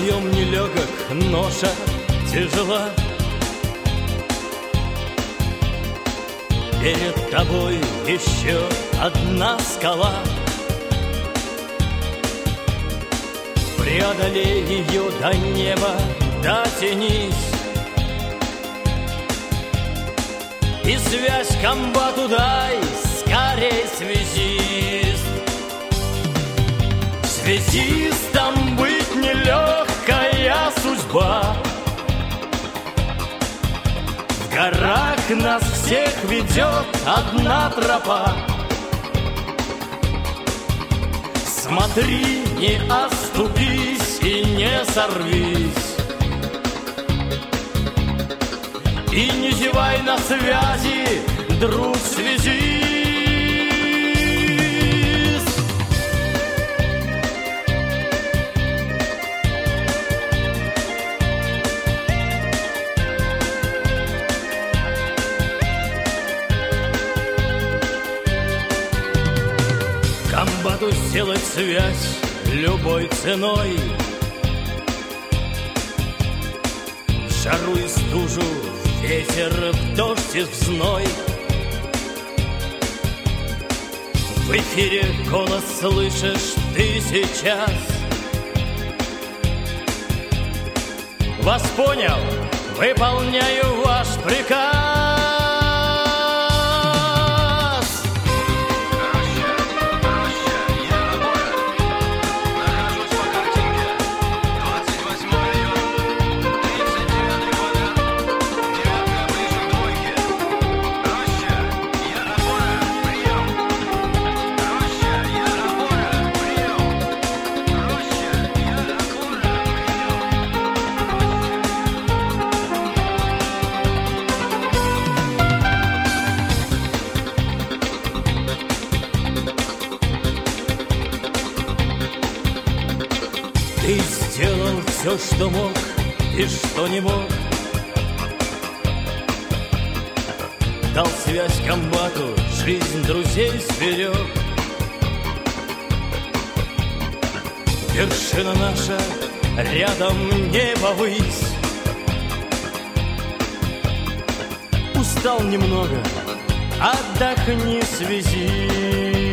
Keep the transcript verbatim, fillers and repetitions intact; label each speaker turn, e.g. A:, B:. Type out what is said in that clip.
A: Подъем нелегок, ноша тяжела. Перед тобой еще одна скала. Преодолей ее до неба, дотянись. И связь комбату дай, скорей связист. Связистом быть нелегкая судьба. В горах нас всех ведет одна тропа. Смотри, не оступись и не сорвись. И не зевай на связи, друг, связист. Комбату сделать связь любой ценой. В жару и стужу, в ветер, в дождь и в зной. В эфире голос слышишь ты сейчас. Вас понял, выполняю ваш приказ. Ты сделал все, что мог и что не мог. Дал связь комбату, жизнь друзей сберег. Вершина наша, рядом небо ввысь. Устал немного, отдохни, связи.